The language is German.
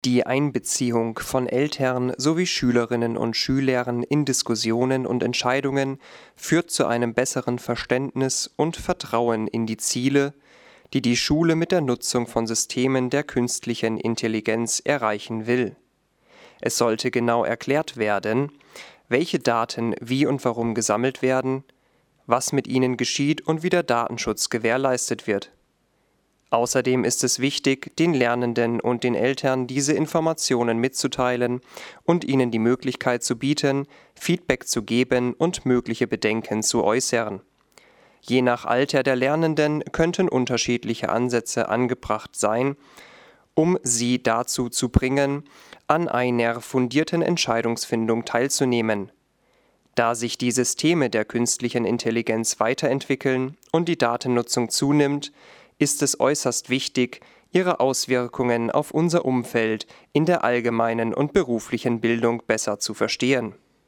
Die Einbeziehung von Eltern sowie Schülerinnen und Schülern in Diskussionen und Entscheidungen führt zu einem besseren Verständnis und Vertrauen in die Ziele, die die Schule mit der Nutzung von Systemen der künstlichen Intelligenz erreichen will. Es sollte genau erklärt werden, welche Daten wie und warum gesammelt werden, was mit ihnen geschieht und wie der Datenschutz gewährleistet wird. Außerdem ist es wichtig, den Lernenden und den Eltern diese Informationen mitzuteilen und ihnen die Möglichkeit zu bieten, Feedback zu geben und mögliche Bedenken zu äußern. Je nach Alter der Lernenden könnten unterschiedliche Ansätze angebracht sein, um sie dazu zu bringen, an einer fundierten Entscheidungsfindung teilzunehmen. Da sich die Systeme der künstlichen Intelligenz weiterentwickeln und die Datennutzung zunimmt, ist es äußerst wichtig, ihre Auswirkungen auf unser Umfeld in der allgemeinen und beruflichen Bildung besser zu verstehen.